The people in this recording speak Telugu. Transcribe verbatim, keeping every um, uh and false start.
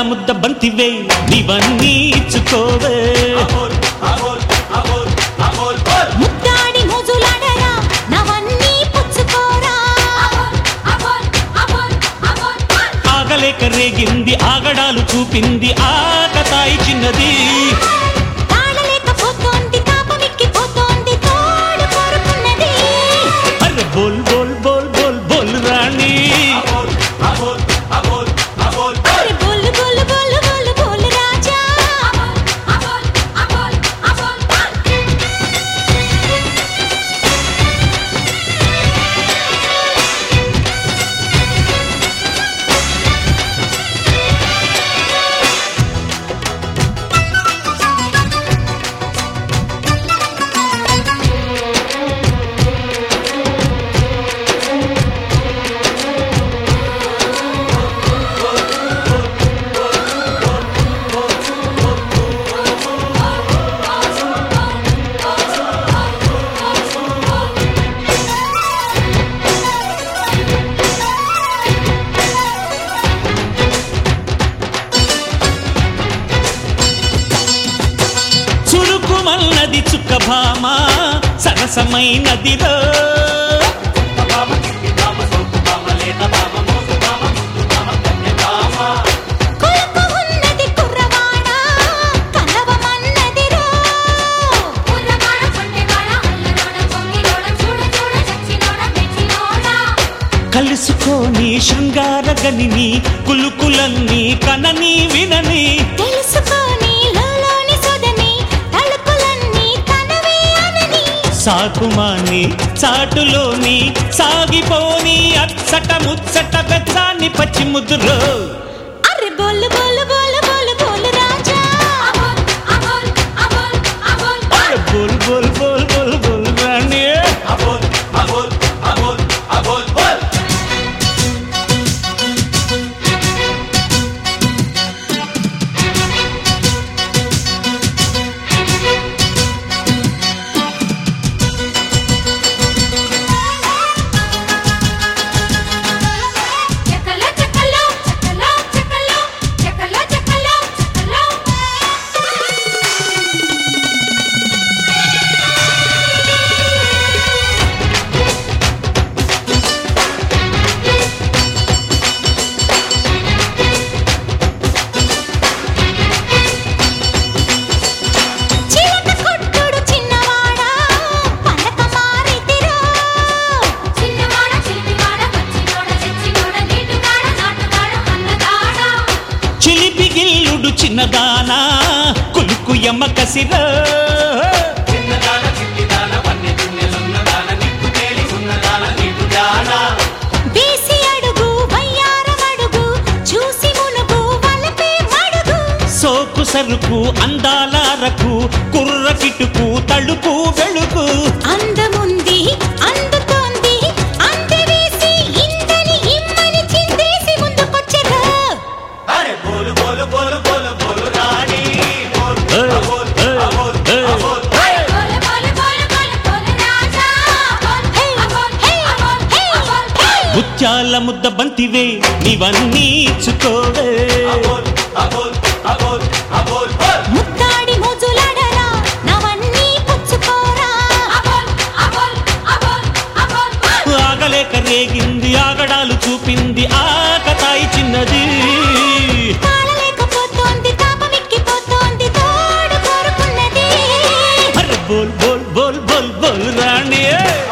ముద్ద బంతివే నీవన్నీ ఇచ్చుకోవే ముద్దాడి మోజులాడరా నవన్నీ పుచ్చుకోరా ఆగలేక రేగింది ఆగడాలు చూపింది ఆకతాయి చిన్నది తాళలేకపోతోంది తాపమిక్కిపోతోంది తోడు కోరుకున్నది అరే బోల్ బోల్ బోల్ బోల్ బోల్ రాణి అరే బోలు బోలు బోలు బోలు బోలు రాజా చురుకుమన్నది చుక్కభామ సరసమైనదిరో కొలకు ఉన్నది కుర్రవాడ కలవమన్నదిరో కుర్రవాడ కొంటెవాడ అల్లరోడ పొంగిరోడ చూడ చూడ చచ్చినోడ మెచ్చినోడ కలుసుకొని శృంగార గనిని కులుకులన్నీ కనని వినని తెలుసుకొని లోలోని సొదని తలుపులన్నీ తనవే అనని సాకుమాని చాటులోని సాగిపోని అచ్చట ముచ్చట బెచ్చాని పచ్చి ముద్దురో అరే బోలు బోలు బోలు బోలు బోలు రాజా అరే బోల్ బోల్ బోల్ బోల్ బోల్ రాణి చెక్కలో చెక్కలో చెక్కలో చెక్కలో చెక్కలో చెక్కలో చెక్కలో చిలక కొట్టుడు చిన్నవాడా పలక మారితిరో చిన్నవాడ చిలిపివాడ వచ్చినోడ చచ్చినోడ నీటుగాడ నాటుగాడ అన్నగాడ చిలిపి గిల్లుడు చిన్నదానా కులుకు యమ్మ కసిరో వేసి అడుగు వయ్యారం అడుగు చూసి మునుగు వలపే మడుగు సోకు సరుకు అందాలారకు కుర్ర కిటుకు తలుపు వెలుగు అందముంది అందుతోంది అంది వేసి ఇందని ఇమ్మని చిందేసి ముందుకొచ్చెరా ఏయ్, ఏయ్, ఏయ్. ముత్యాల ముద్ద బంతివే నీవన్నీ ఇచ్చుకోవే ముద్దాడి మోజులాడరా నవన్నీ పుచ్చుకోరా ఆగలేక రేగింది ఆగడాలు చూపింది ఆకతాయి చిన్నది తాళలేకపోతోంది తాపమిక్కిపోతోంది తోడు కోరుకున్నది అరే బోల్ బోల్ బోల్ బోల్ బోల్ రాణి